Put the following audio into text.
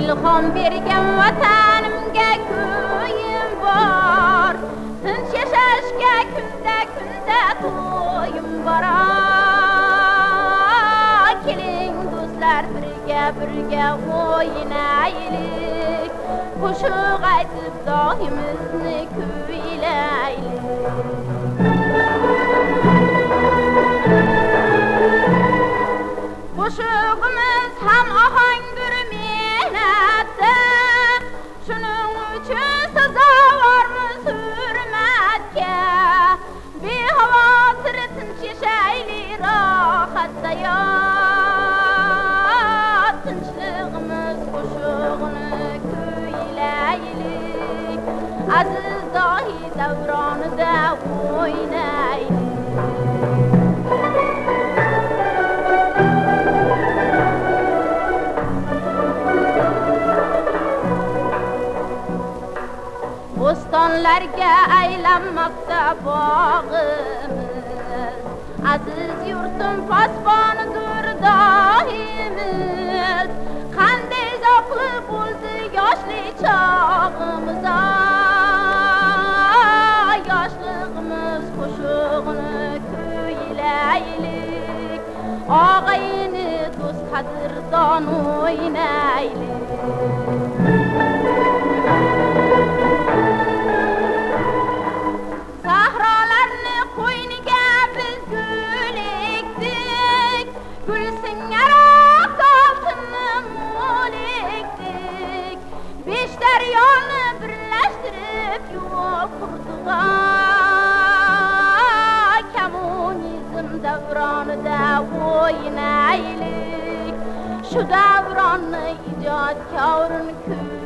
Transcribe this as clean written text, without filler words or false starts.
ilhom bergen vatanimga köyüm var. Tinch yashashga kunda to'yim var. Keling do'stlar birga o'ynaylik. Qo'shiq aytib doimizni kuylaylik. Qo'shig'imiz ham ohangdir mehnatda. Shuning uchun sazovormiz hurmatga. Bexavotir tinch yashaylik rohatda yot. Tinchligimiz qo'shig'ini kuylaylik. Aziz dohi davronida o'ynaylik. Bo'stonlarga aylanmoqda bog'imiz. Aziz yurtim posbonidir doimiz. Qanday zavqli bo'ldi yoshlik chog'imiz. Yoshligimiz qo'shig'ini kuylaylik. Og'ayni do'st qadrdon o'ynaylik. Sahrolarni qo'yniga biz gul ekdik. Gul singaroq oltinni mo'l ekdik. Besh daryoni birlashtirib yo'l qurdik. Kommunizm davronida o'ynaylik. Shu davronni ijodkorin